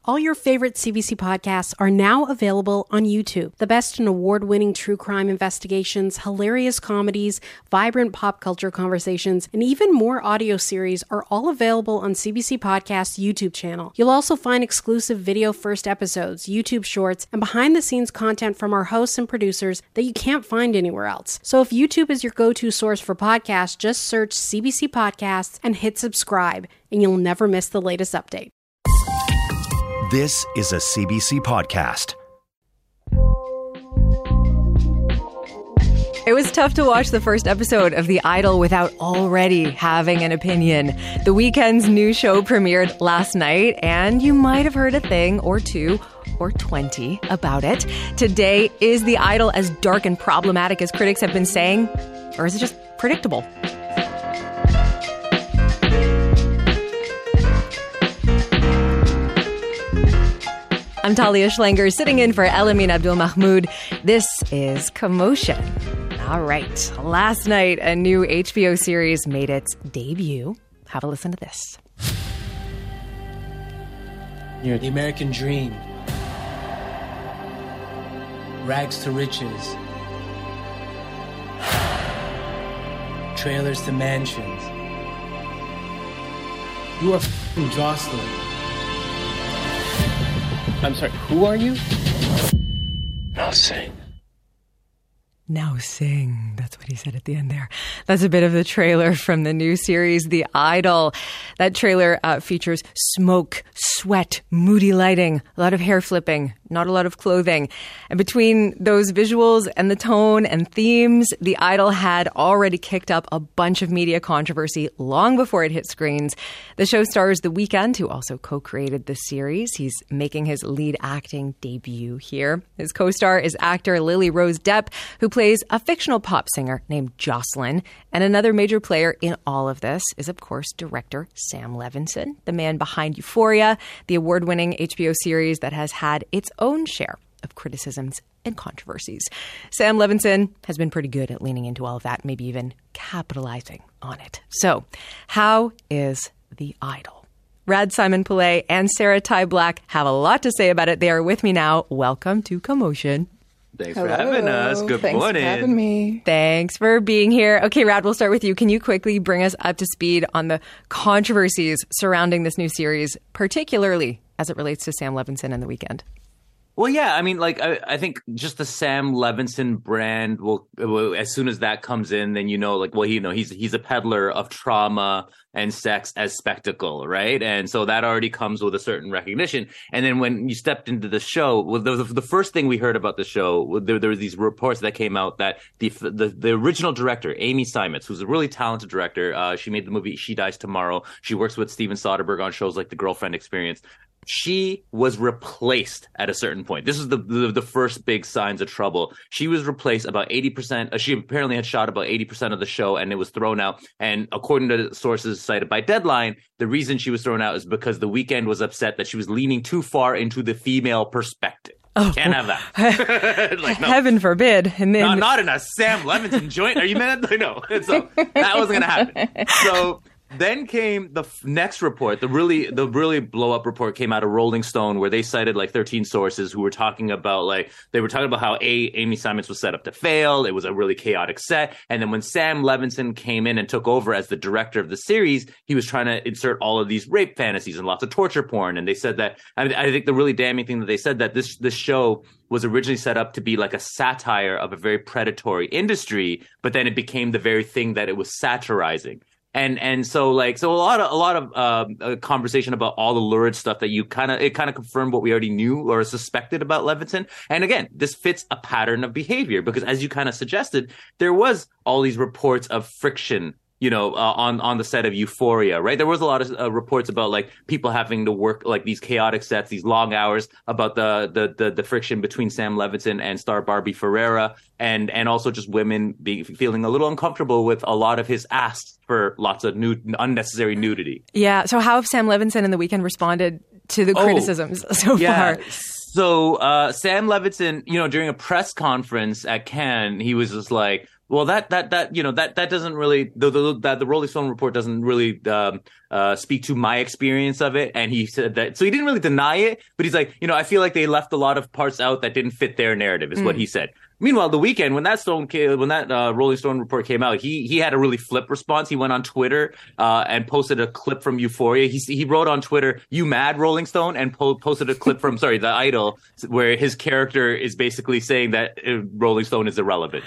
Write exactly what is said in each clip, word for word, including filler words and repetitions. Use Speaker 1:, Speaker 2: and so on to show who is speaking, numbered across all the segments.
Speaker 1: All your favorite C B C podcasts are now available on YouTube. The best in award-winning true crime investigations, hilarious comedies, vibrant pop culture conversations, and even more audio series are all available on C B C Podcast's YouTube channel. You'll also find exclusive video-first episodes, YouTube shorts, and behind-the-scenes content from our hosts and producers that you can't find anywhere else. So if YouTube is your go-to source for podcasts, just search C B C Podcasts and hit subscribe, and you'll never miss the latest update.
Speaker 2: This is a C B C podcast.
Speaker 3: It was tough to watch the first episode of The Idol without already having an opinion. The Weeknd's new show premiered last night, and you might have heard a thing or two or twenty about it. Today, is The Idol as dark and problematic as critics have been saying, or is it just predictable? I'm Talia Schlanger, sitting in for Elamin Abdul-Mahmoud. This is Commotion. All right. Last night, a new H B O series made its debut. Have a listen to this.
Speaker 4: You're the American dream. Rags to riches. Trailers to mansions. You are f***ing Jocelyn. I'm sorry, who are you? Now sing.
Speaker 3: Now sing. That's what he said at the end there. That's a bit of the trailer from the new series, The Idol. That trailer uh, features smoke, sweat, moody lighting, a lot of hair flipping, not a lot of clothing. And between those visuals and the tone and themes, The Idol had already kicked up a bunch of media controversy long before it hit screens. The show stars The Weeknd, who also co-created the series. He's making his lead acting debut here. His co-star is actor Lily Rose Depp, who plays a fictional pop singer named Jocelyn. And another major player in all of this is, of course, director Sam Levinson, the man behind Euphoria, the award-winning H B O series that has had its own share of criticisms and controversies. Sam Levinson has been pretty good at leaning into all of that, maybe even capitalizing on it. So, how is The Idol? Rad Simon Pillay and Sarah Ty Black have a lot to say about it. They are with me now. Welcome to Commotion.
Speaker 5: Thanks
Speaker 6: Hello.
Speaker 5: for having us. Good
Speaker 6: Thanks
Speaker 5: morning.
Speaker 6: for having me.
Speaker 3: Thanks for being here. Okay, Rad, we'll start with you. Can you quickly bring us up to speed on the controversies surrounding this new series, particularly as it relates to Sam Levinson and The Weeknd?
Speaker 5: Well, yeah, I mean, like, I, I think just the Sam Levinson brand will, will, as soon as that comes in, then you know, like, well, you know, he's he's a peddler of trauma and sex as spectacle, right? And so that already comes with a certain recognition. And then when you stepped into the show, well, the, the first thing we heard about the show, there, there were these reports that came out that the the, the original director, Amy Seimetz, who's a really talented director, uh, she made the movie She Dies Tomorrow. She works with Steven Soderbergh on shows like The Girlfriend Experience. She was replaced at a certain point. This is the, the the first big signs of trouble. She was replaced about eighty percent. Uh, she apparently had shot about eighty percent of the show, and it was thrown out. And according to sources cited by Deadline, the reason she was thrown out is because The Weeknd was upset that she was leaning too far into the female perspective.
Speaker 3: Oh,
Speaker 5: can't have that. Like, no.
Speaker 3: Heaven forbid. And then
Speaker 5: not, not in a Sam Levinson joint. Are you mad? No. So that wasn't going to happen. So then came the f- next report, the really the really blow up report came out of Rolling Stone, where they cited like thirteen sources who were talking about like they were talking about how a Amy Seimetz was set up to fail. It was a really chaotic set. And then when Sam Levinson came in and took over as the director of the series, he was trying to insert all of these rape fantasies and lots of torture porn. And they said that I, I think the really damning thing that they said that this this show was originally set up to be like a satire of a very predatory industry, but then it became the very thing that it was satirizing. And and so like so a lot of a lot of uh, a conversation about all the lurid stuff that you kind of it kind of confirmed what we already knew or suspected about Levinson. And again, this fits a pattern of behavior because, as you kind of suggested, there was all these reports of friction, you know, uh, on on the set of Euphoria, right? There was a lot of uh, reports about like people having to work like these chaotic sets, these long hours, about the the the, the friction between Sam Levinson and star Barbie Ferreira, and and also just women being feeling a little uncomfortable with a lot of his asks for lots of nude, unnecessary nudity.
Speaker 3: Yeah. So how have Sam Levinson and The Weeknd responded to the oh, criticisms so
Speaker 5: yeah.
Speaker 3: far?
Speaker 5: So uh, Sam Levinson, you know, during a press conference at Cannes, he was just like, Well, that that that you know that that doesn't really the the, that the Rolling Stone report doesn't really um, uh, speak to my experience of it. And he said that, so he didn't really deny it, but he's like, you know, I feel like they left a lot of parts out that didn't fit their narrative, is mm. what he said. Meanwhile, The Weeknd, when that Stone came, when that uh, Rolling Stone report came out, he he had a really flip response. He went on Twitter uh, and posted a clip from Euphoria. He he wrote on Twitter, "You mad, Rolling Stone?" and po- posted a clip from sorry, The Idol, where his character is basically saying that uh, Rolling Stone is irrelevant.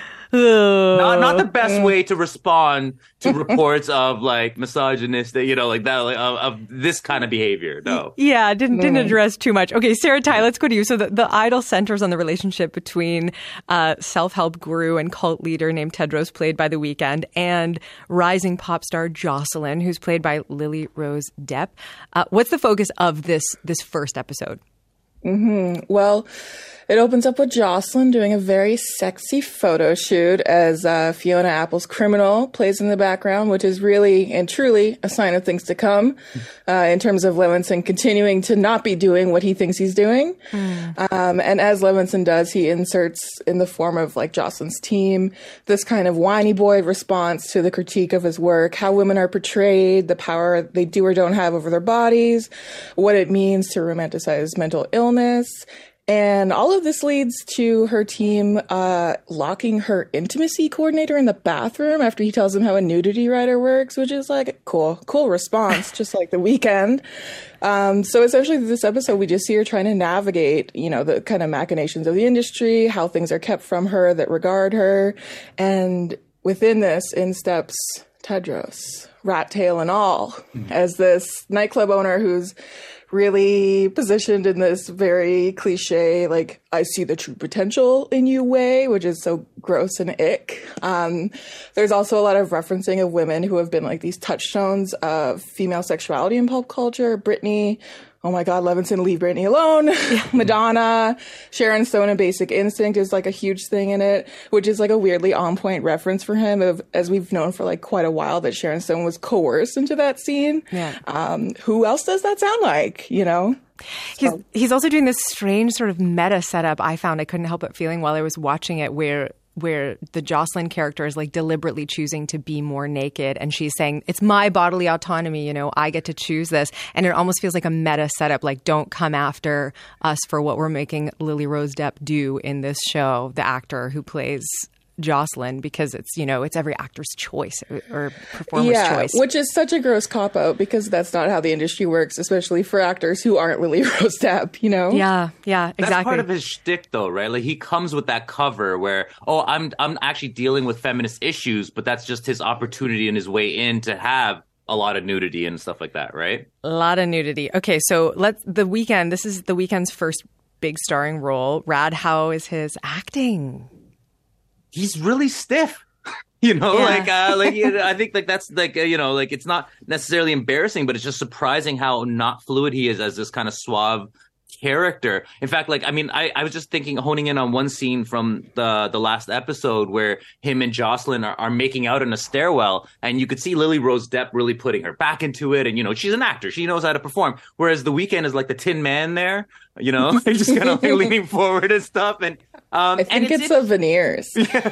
Speaker 5: Not, not the best way to respond to reports of like misogynistic, you know, like that, like, of, of this kind of behavior. No.
Speaker 3: Yeah, didn't didn't address too much. Okay, Sarah Ty, let's go to you. So the, the Idol centers on the relationship between uh, self-help guru and cult leader named Tedros, played by The Weeknd, and rising pop star Jocelyn, who's played by Lily Rose Depp. Uh, what's the focus of this this first episode?
Speaker 6: Mm-hmm. Well, it opens up with Jocelyn doing a very sexy photo shoot as uh, Fiona Apple's Criminal plays in the background, which is really and truly a sign of things to come uh, in terms of Levinson continuing to not be doing what he thinks he's doing. Mm. Um, and as Levinson does, he inserts in the form of like Jocelyn's team this kind of whiny boy response to the critique of his work, how women are portrayed, the power they do or don't have over their bodies, what it means to romanticize mental illness. And all of this leads to her team uh, locking her intimacy coordinator in the bathroom after he tells them how a nudity writer works, which is like a cool, cool response, just like The Weeknd. Um, so essentially this episode, we just see her trying to navigate, you know, the kind of machinations of the industry, how things are kept from her that regard her. And within this, in steps Tedros, rat tail and all, mm-hmm. as this nightclub owner who's really positioned in this very cliche, like, I see the true potential in you way, which is so gross and ick. Um, there's also a lot of referencing of women who have been like these touchstones of female sexuality in pop culture. Britney, oh my God, Levinson, leave Britney alone. Madonna, Sharon Stone and Basic Instinct is like a huge thing in it, which is like a weirdly on point reference for him of, as we've known for like quite a while, that Sharon Stone was coerced into that scene. Yeah. Um, who else does that sound like, you know?
Speaker 3: He's so. He's also doing this strange sort of meta setup I found I couldn't help but feeling while I was watching it, where where the Jocelyn character is like deliberately choosing to be more naked, and she's saying, it's my bodily autonomy, you know, I get to choose this. And it almost feels like a meta setup, like, don't come after us for what we're making Lily Rose Depp do in this show, the actor who plays Jocelyn, because it's, you know, it's every actor's choice or, or performer's
Speaker 6: yeah,
Speaker 3: choice.
Speaker 6: Which is such a gross cop-out, because that's not how the industry works, especially for actors who aren't Lily Rose Depp, you know?
Speaker 3: Yeah, yeah, exactly.
Speaker 5: That's part of his shtick, though, right? Like, he comes with that cover where, oh, I'm I'm actually dealing with feminist issues, but that's just his opportunity and his way in to have a lot of nudity and stuff like that, right?
Speaker 3: A lot of nudity. Okay, so let's, The Weeknd, this is The Weeknd's first big starring role. Rad, how is his acting?
Speaker 5: He's really stiff, you know, yeah. like, uh, like, you know, I think like that's like, uh, you know, like it's not necessarily embarrassing, but it's just surprising how not fluid he is as this kind of suave character. In fact, like, I mean, I, I was just thinking, honing in on one scene from the the last episode where him and Jocelyn are, are making out in a stairwell, and you could see Lily Rose Depp really putting her back into it. And, you know, she's an actor. She knows how to perform. Whereas The Weeknd is like the Tin Man there, you know, just kind of like leaning forward and stuff. And um,
Speaker 6: I think
Speaker 5: and
Speaker 6: it's, it's the veneers.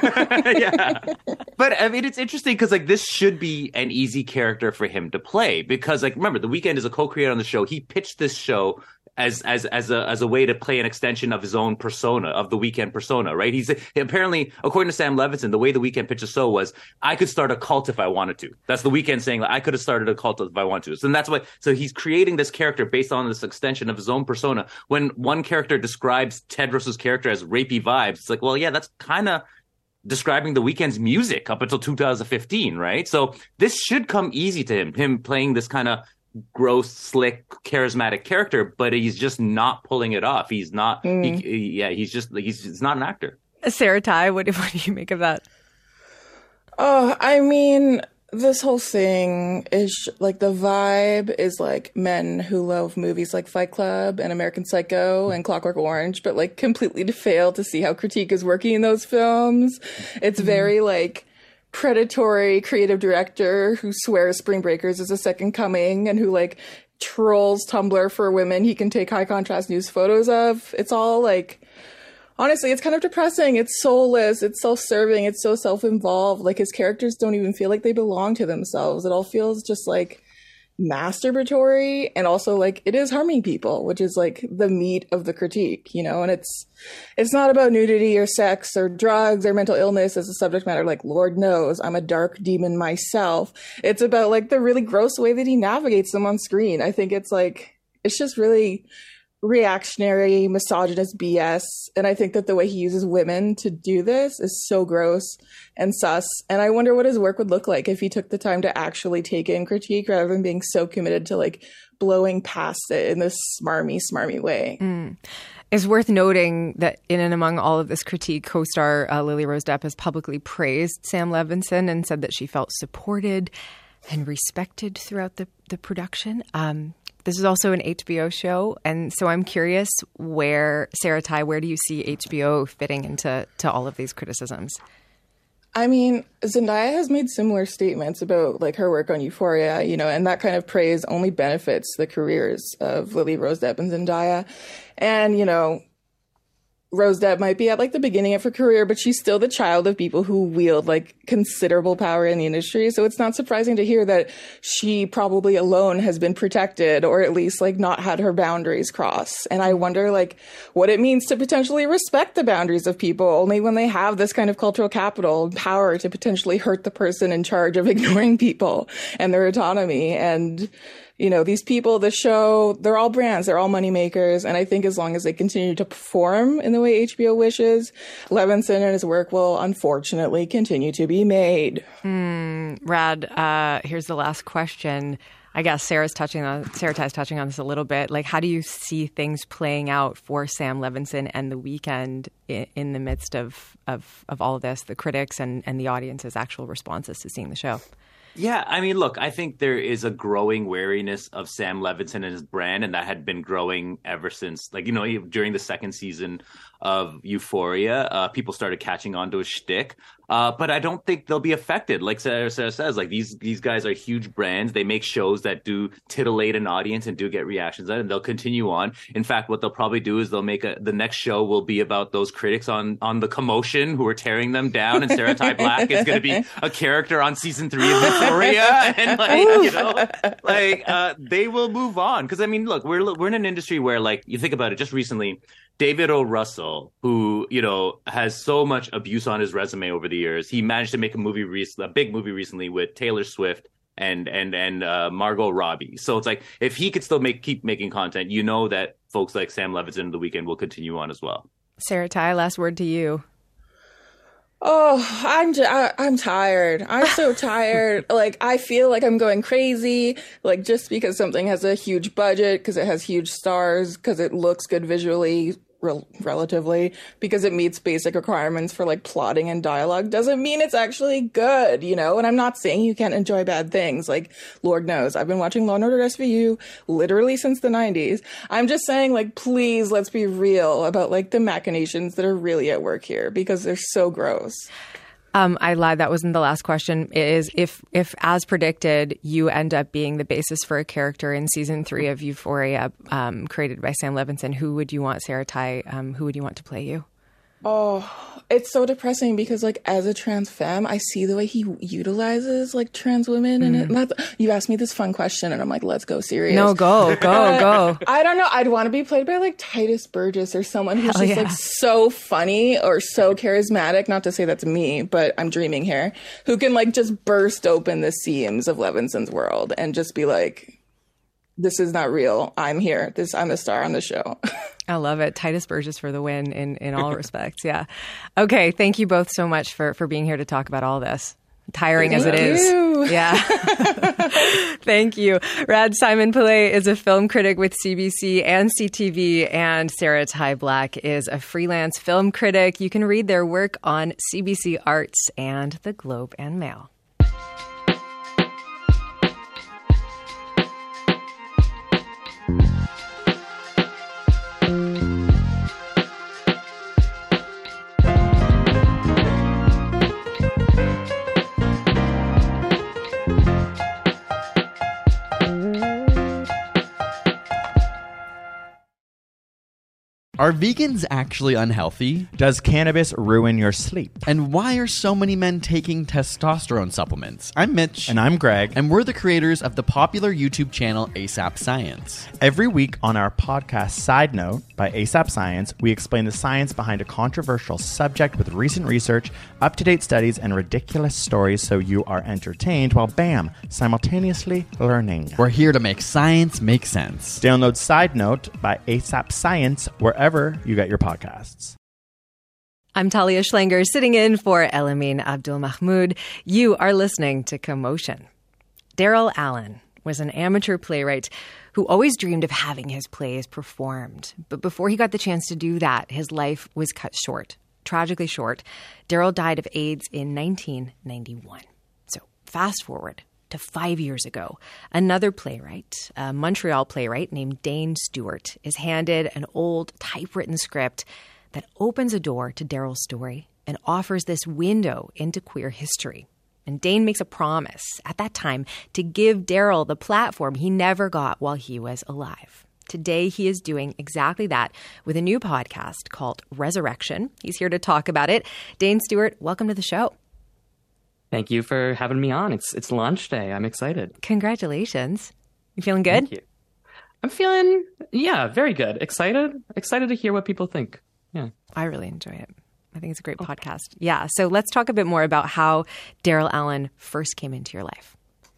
Speaker 5: Yeah. But I mean, it's interesting because like this should be an easy character for him to play, because like, remember, The Weeknd is a co-creator on the show. He pitched this show as as as a as a way to play an extension of his own persona, of the Weeknd persona, right? He's apparently, according to Sam Levinson, the way the Weeknd pitched the show was, I could start a cult if I wanted to. That's the Weeknd saying, like, I could have started a cult if I wanted to. So that's why. So he's creating this character based on this extension of his own persona. When one character describes Tedros's character as rapey vibes, it's like, well, yeah, that's kind of describing The Weeknd's music up until two thousand fifteen, right? So this should come easy to him, him playing this kind of gross, slick, charismatic character, but he's just not pulling it off. He's not, mm. he, he, yeah, he's just, he's, he's not an actor.
Speaker 3: Sarah Ty, what, what do you make of that?
Speaker 6: Oh, I mean, this whole thing is like, the vibe is like men who love movies like Fight Club and American Psycho and Clockwork Orange, but like completely to fail to see how critique is working in those films. It's mm. very like predatory creative director who swears Spring Breakers is a second coming and who like trolls Tumblr for women he can take high contrast news photos of. It's all like, honestly, it's kind of depressing. It's soulless. It's self-serving. It's so self-involved. Like, his characters don't even feel like they belong to themselves. It all feels just like masturbatory, and also like it is harming people, which is like the meat of the critique, you know. And it's it's not about nudity or sex or drugs or mental illness as a subject matter. Like, Lord knows I'm a dark demon myself. It's about like the really gross way that he navigates them on screen. I think it's like it's just really reactionary, misogynist B S. And I think that the way he uses women to do this is so gross and sus. And I wonder what his work would look like if he took the time to actually take in critique rather than being so committed to like blowing past it in this smarmy, smarmy way.
Speaker 3: Mm. It's worth noting that in and among all of this critique, co-star uh, Lily Rose Depp has publicly praised Sam Levinson and said that she felt supported and respected throughout the, the production. Um, This is also an H B O show, and so I'm curious where, Sarah Ty, where do you see H B O fitting into to all of these criticisms?
Speaker 6: I mean, Zendaya has made similar statements about like her work on Euphoria, you know, and that kind of praise only benefits the careers of Lily Rose Depp and Zendaya. And, you know, Rose Depp might be at like the beginning of her career, but she's still the child of people who wield like considerable power in the industry. So it's not surprising to hear that she probably alone has been protected, or at least like not had her boundaries crossed. And I wonder like what it means to potentially respect the boundaries of people only when they have this kind of cultural capital and power to potentially hurt the person in charge of ignoring people and their autonomy. And you know, these people, the show, they're all brands, they're all money makers. And I think as long as they continue to perform in the way H B O wishes, Levinson and his work will unfortunately continue to be made.
Speaker 3: Mm, Rad, uh, here's the last question. I guess Sarah's touching on, Sarah Ty's touching on this a little bit. Like, how do you see things playing out for Sam Levinson and The Weeknd in, in the midst of, of, of all of this, the critics and, and the audience's actual responses to seeing the show?
Speaker 5: Yeah, I mean, look, I think there is a growing wariness of Sam Levinson and his brand, and that had been growing ever since, like, you know, during the second season of Euphoria, uh, people started catching on to his shtick. Uh, but I don't think they'll be affected. Like Sarah, Sarah says, like these these guys are huge brands. They make shows that do titillate an audience and do get reactions, and they'll continue on. In fact, what they'll probably do is they'll make a the next show will be about those critics on on the Commotion who are tearing them down, and Sarah Ty Black is going to be a character on season three of Euphoria, and like you know, like uh, they will move on because I mean, look, we're we're in an industry where like you think about it. Just recently, David O. Russell, who, you know, has so much abuse on his resume over the years, he managed to make a movie, recently, a big movie recently with Taylor Swift and and and uh, Margot Robbie. So it's like if he could still make keep making content, you know that folks like Sam Levinson and The Weeknd will continue on as well.
Speaker 3: Sarah Ty, last word to you.
Speaker 6: Oh, I'm j- I, I'm tired. I'm so tired. Like, I feel like I'm going crazy. Like, just because something has a huge budget, because it has huge stars, because it looks good visually, rel- relatively, because it meets basic requirements for like plotting and dialogue, doesn't mean it's actually good, you know? And I'm not saying you can't enjoy bad things. Like, Lord knows, I've been watching Law and Order S V U literally since the nineties. I'm just saying, like, please, let's be real about like the machinations that are really at work here, because they're so gross.
Speaker 3: Um, I lied. That wasn't the last question. It is if, if as predicted, you end up being the basis for a character in season three of Euphoria, um, created by Sam Levinson, who would you want, Sarah Ty? Um, who would you want to play you?
Speaker 6: Oh, it's so depressing because, like, as a trans femme, I see the way he utilizes, like, trans women. Mm. And it, not, you asked me this fun question, and I'm like, let's go serious.
Speaker 3: No, go, go, uh, go.
Speaker 6: I don't know. I'd want to be played by, like, Titus Burgess or someone who's
Speaker 3: Hell
Speaker 6: just,
Speaker 3: yeah.
Speaker 6: like, so funny or so charismatic. Not to say that's me, but I'm dreaming here. Who can, like, just burst open the seams of Levinson's world and just be like, this is not real. I'm here. This I'm the star on the show.
Speaker 3: I love it. Titus Burgess for the win in, in all respects. Yeah. Okay. Thank you both so much for, for being here to talk about all this. Tiring
Speaker 6: Thank
Speaker 3: as it
Speaker 6: you.
Speaker 3: is. Yeah. Thank you. Rad Simon Pillay is a film critic with C B C and C T V, and Sarah Ty Black is a freelance film critic. You can read their work on C B C Arts and the Globe and Mail.
Speaker 7: Are vegans actually unhealthy?
Speaker 8: Does cannabis ruin your sleep?
Speaker 7: And why are so many men taking testosterone supplements? I'm Mitch.
Speaker 8: And I'm Greg.
Speaker 7: And we're the creators of the popular YouTube channel ASAP Science.
Speaker 8: Every week on our podcast Side Note by ASAP Science, we explain the science behind a controversial subject with recent research, up-to-date studies, and ridiculous stories so you are entertained while, bam, simultaneously learning.
Speaker 7: We're here to make science make sense.
Speaker 8: Download Side Note by ASAP Science wherever you get your podcasts.
Speaker 3: I'm Talia Schlanger, sitting in for Elamin Abdul Mahmoud. You are listening to Commotion. Daryl Allen was an amateur playwright who always dreamed of having his plays performed. But before he got the chance to do that, his life was cut short, tragically short. Daryl died of AIDS in nineteen ninety-one. So fast forward to five years ago, another playwright, a Montreal playwright named Dane Stewart, is handed an old typewritten script that opens a door to Daryl's story and offers this window into queer history. And Dane makes a promise at that time to give Daryl the platform he never got while he was alive. Today, he is doing exactly that with a new podcast called Resurrection. He's here to talk about it. Dane Stewart, welcome to the show.
Speaker 9: Thank you for having me on. It's it's launch day. I'm excited.
Speaker 3: Congratulations. You feeling good?
Speaker 9: Thank you. I'm feeling, yeah, very good. Excited. Excited to hear what people think. Yeah.
Speaker 3: I really enjoy it. I think it's a great oh. podcast. Yeah. So let's talk a bit more about how Daryl Allen first came into your life.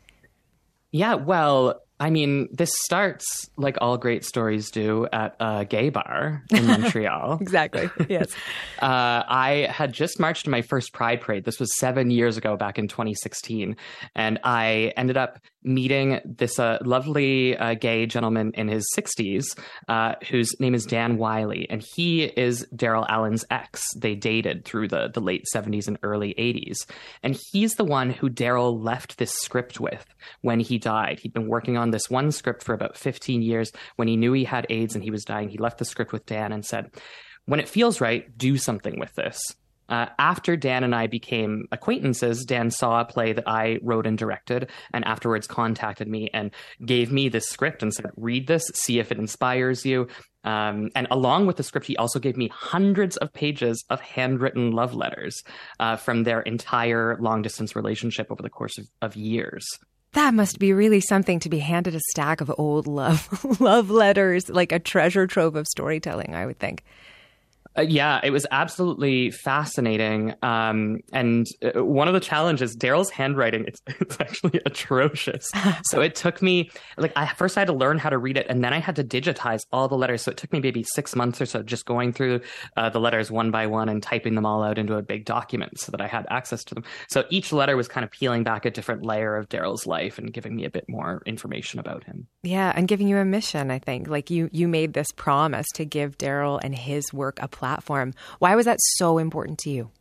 Speaker 9: Yeah, well, I mean, this starts like all great stories do at a gay bar in Montreal.
Speaker 3: Exactly. Yes.
Speaker 9: uh, I had just marched to my first Pride Parade. This was seven years ago, back in twenty sixteen. And I ended up meeting this uh, lovely uh, gay gentleman in his sixties uh, whose name is Dan Wiley. And he is Daryl Allen's ex. They dated through the, the late seventies and early eighties. And he's the one who Daryl left this script with when he died. He'd been working on this one script for about fifteen years. When he knew he had AIDS and he was dying, he left the script with Dan and said, when it feels right, do something with this. Uh, after Dan and I became acquaintances, Dan saw a play that I wrote and directed, and afterwards contacted me and gave me this script and said, read this, see if it inspires you. Um, and along with the script, he also gave me hundreds of pages of handwritten love letters uh, from their entire long-distance relationship over the course of, of years.
Speaker 3: That must be really something to be handed a stack of old love love letters, like a treasure trove of storytelling, I would think.
Speaker 9: Uh, yeah, it was absolutely fascinating. Um, and uh, one of the challenges, Daryl's handwriting, it's, it's actually atrocious. So it took me, like, I first I had to learn how to read it, and then I had to digitize all the letters. So it took me maybe six months or so just going through uh, the letters one by one and typing them all out into a big document so that I had access to them. So each letter was kind of peeling back a different layer of Daryl's life and giving me a bit more information about him.
Speaker 3: Yeah, and giving you a mission, I think. Like, you, you made this promise to give Daryl and his work a platform. Why was that so important to you?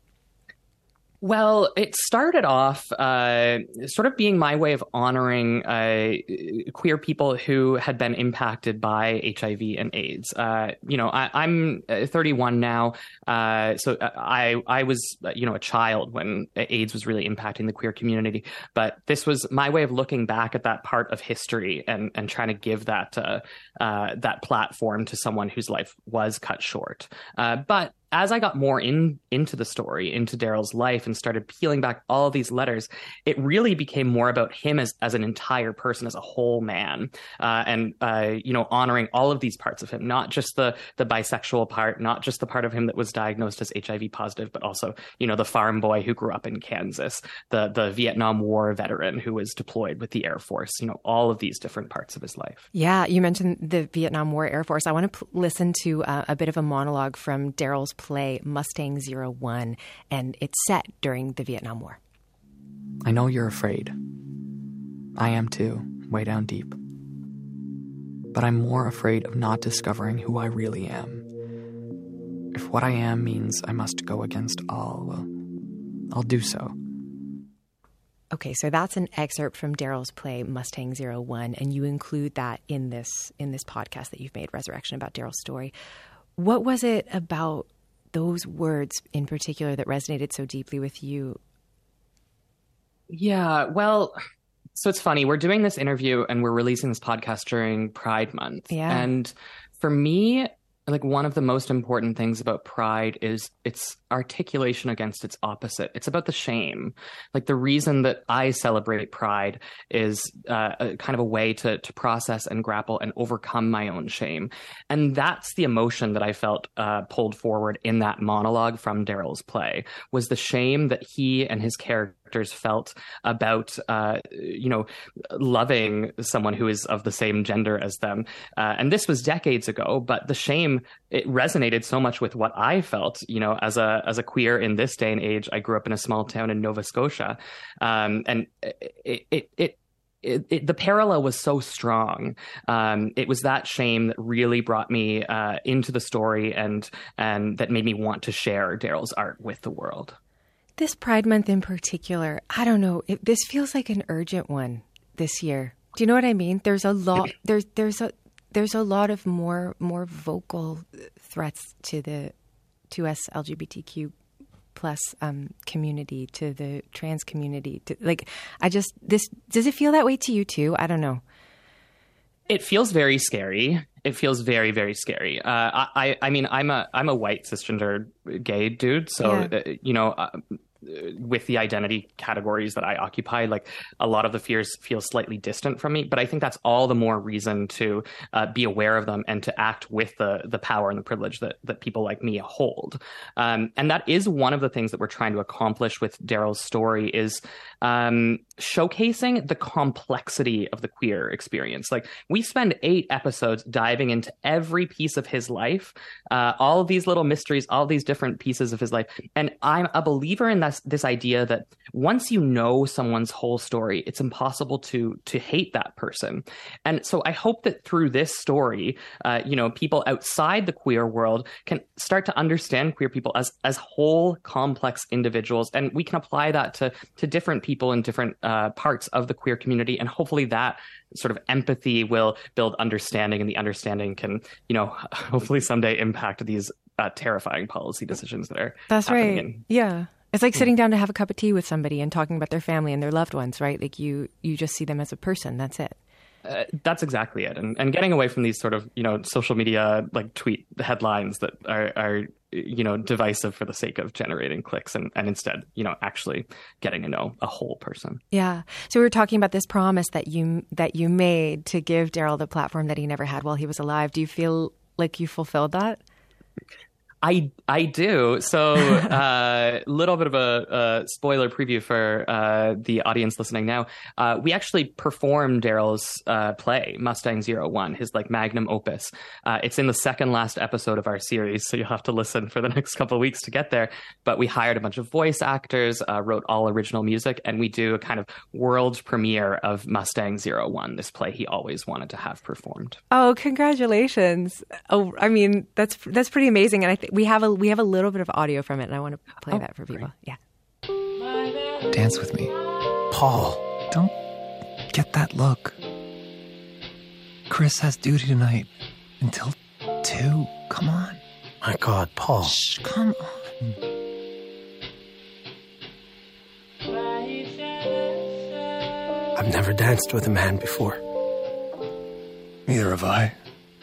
Speaker 9: Well, it started off uh, sort of being my way of honoring uh, queer people who had been impacted by H I V and AIDS. Uh, you know, I, I'm thirty-one now, uh, so I I was you know a child when AIDS was really impacting the queer community. But this was my way of looking back at that part of history and and trying to give that uh, uh, that platform to someone whose life was cut short. Uh, but as I got more in into the story, into Daryl's life, and started peeling back all of these letters, it really became more about him as, as an entire person, as a whole man, uh, and uh, you know, honoring all of these parts of him, not just the the bisexual part, not just the part of him that was diagnosed as H I V positive, but also, you know, the farm boy who grew up in Kansas, the the Vietnam War veteran who was deployed with the Air Force, you know, all of these different parts of his life.
Speaker 3: Yeah, you mentioned the Vietnam War Air Force. I want to p- listen to uh, a bit of a monologue from Daryl's play Mustang Zero One, and it's set during the Vietnam War.
Speaker 10: I know you're afraid. I am too, way down deep. But I'm more afraid of not discovering who I really am. If what I am means I must go against all, well, I'll do so.
Speaker 3: Okay, so that's an excerpt from Daryl's play Mustang Zero One, and you include that in this in this podcast that you've made, Resurrection, about Daryl's story. What was it about those words in particular that resonated so deeply with you?
Speaker 9: Yeah, well, so it's funny. We're doing this interview and we're releasing this podcast during Pride Month.
Speaker 3: Yeah.
Speaker 9: And for me, like one of the most important things about Pride is its articulation against its opposite. It's about the shame. Like the reason that I celebrate Pride is uh, a kind of a way to to process and grapple and overcome my own shame. And that's the emotion that I felt uh, pulled forward in that monologue from Daryl's play, was the shame that he and his characters felt about, uh, you know, loving someone who is of the same gender as them. Uh, and this was decades ago, but the shame, it resonated so much with what I felt, you know, as a as a queer in this day and age. I grew up in a small town in Nova Scotia, um, and it it. it It, it, the parallel was so strong. Um, it was that shame that really brought me uh, into the story, and and that made me want to share Daryl's art with the world.
Speaker 3: This Pride Month in particular, I don't know. It, this feels like an urgent one this year. Do you know what I mean? There's a lot. There's there's a there's a lot of more more vocal threats to the to us L G B T Q plus um, community, to the trans community. To, like, I just this does it feel that way to you too? I don't know.
Speaker 9: It feels very scary. It feels very, very scary. Uh, I, I mean, I'm a, I'm a white cisgender gay dude, so yeah. uh, you know, uh, with the identity categories that I occupy, like a lot of the fears feel slightly distant from me. But I think that's all the more reason to uh, be aware of them and to act with the the power and the privilege that that people like me hold. Um, and that is one of the things that we're trying to accomplish with Daryl's story, is um, showcasing the complexity of the queer experience. Like, we spend eight episodes diving into every piece of his life, uh, all of these little mysteries, all these different pieces of his life. And I'm a believer in that. This idea that once you know someone's whole story, it's impossible to to hate that person. And so I hope that through this story, uh, you know, people outside the queer world can start to understand queer people as as whole, complex individuals, and we can apply that to to different people in different uh, parts of the queer community. And hopefully that sort of empathy will build understanding, and the understanding can, you know, hopefully someday impact these uh, terrifying policy decisions that are
Speaker 3: That's
Speaker 9: happening.
Speaker 3: right.
Speaker 9: In-
Speaker 3: yeah. It's like sitting down to have a cup of tea with somebody and talking about their family and their loved ones, right? Like you, you just see them as a person. That's it.
Speaker 9: Uh, that's exactly it. And and getting away from these sort of, you know, social media, like tweet headlines that are, are you know, divisive for the sake of generating clicks, and, and instead, you know, actually getting to know a whole person.
Speaker 3: Yeah. So we were talking about this promise that you, that you made to give Daryl the platform that he never had while he was alive. Do you feel like you fulfilled that?
Speaker 9: I I do. So a uh, little bit of a, a spoiler preview for uh, the audience listening now. Uh, we actually performed Daryl's uh, play, Mustang Zero One, his like magnum opus. Uh, it's in the second last episode of our series, so you'll have to listen for the next couple of weeks to get there. But we hired a bunch of voice actors, uh, wrote all original music, and we do a kind of world premiere of Mustang Zero One, this play he always wanted to have performed.
Speaker 3: Oh, congratulations! Oh, I mean, that's that's pretty amazing, and I think we have a we have a little bit of audio from it, and I want to play
Speaker 9: oh,
Speaker 3: that for people.
Speaker 9: Great.
Speaker 3: Yeah.
Speaker 10: Dance with me.
Speaker 11: Paul.
Speaker 10: Don't get that look. Chris has duty tonight until two. Come on.
Speaker 11: My God, Paul.
Speaker 10: Shh, come on.
Speaker 11: I've never danced with a man before.
Speaker 10: Neither have I.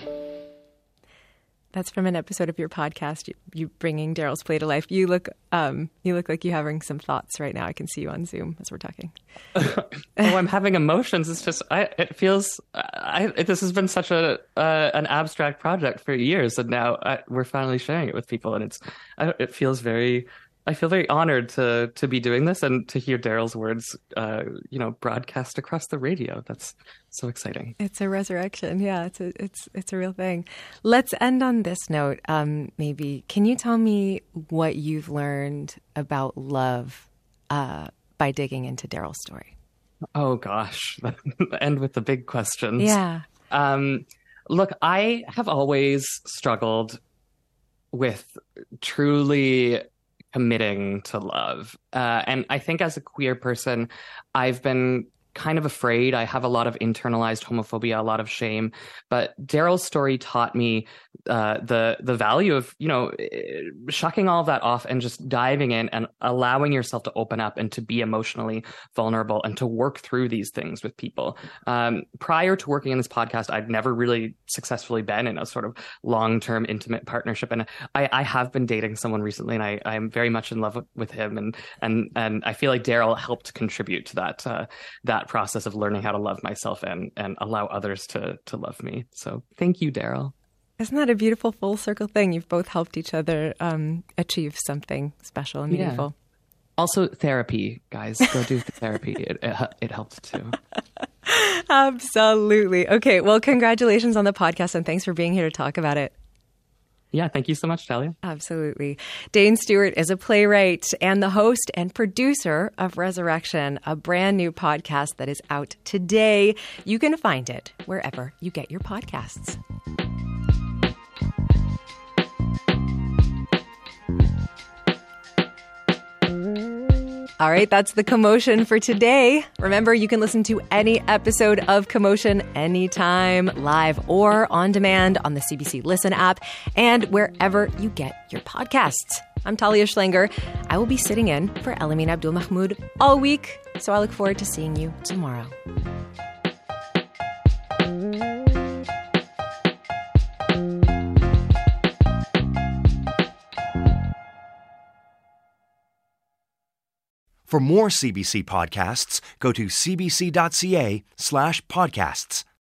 Speaker 3: That's from an episode of your podcast, you, you bringing Daryl's play to life. You look, um, you look like you're having some thoughts right now. I can see you on Zoom as we're talking.
Speaker 9: Oh, I'm having emotions. It's just, I, it feels, I, this has been such a uh, an abstract project for years, and now I, we're finally sharing it with people, and it's, I, it feels very, I feel very honored to to be doing this and to hear Daryl's words, uh, you know, broadcast across the radio. That's so exciting.
Speaker 3: It's a resurrection. Yeah, it's a it's it's a real thing. Let's end on this note. Um, maybe can you tell me what you've learned about love uh, by digging into Daryl's story?
Speaker 9: Oh gosh, end with the big questions.
Speaker 3: Yeah.
Speaker 9: Um, look, I have always struggled with truly committing to love. Uh, and I think as a queer person, I've been kind of afraid. I have a lot of internalized homophobia, a lot of shame. But Daryl's story taught me uh, the the value of, you know, shucking all of that off and just diving in and allowing yourself to open up and to be emotionally vulnerable and to work through these things with people. Um, prior to working in this podcast, I'd never really successfully been in a sort of long-term intimate partnership. And I, I have been dating someone recently, and I, I'm very much in love with, with him. And and and I feel like Daryl helped contribute to that uh, that process of learning how to love myself and and allow others to to love me. So thank you, Daryl.
Speaker 3: Isn't that a beautiful full circle thing? You've both helped each other um, achieve something special and meaningful.
Speaker 9: Yeah. Also, therapy, guys. Go do therapy. It, it it helps too.
Speaker 3: Absolutely. Okay. Well, congratulations on the podcast, and thanks for being here to talk about it.
Speaker 9: Yeah, thank you so much, Talia.
Speaker 3: Absolutely. Dane Stewart is a playwright and the host and producer of Resurrection, a brand new podcast that is out today. You can find it wherever you get your podcasts. All right, that's the Commotion for today. Remember, you can listen to any episode of Commotion anytime, live or on demand on the C B C Listen app and wherever you get your podcasts. I'm Talia Schlanger. I will be sitting in for Elamin Abdul-Mahmoud all week, so I look forward to seeing you tomorrow.
Speaker 2: For more C B C podcasts, go to cbc.ca slash podcasts.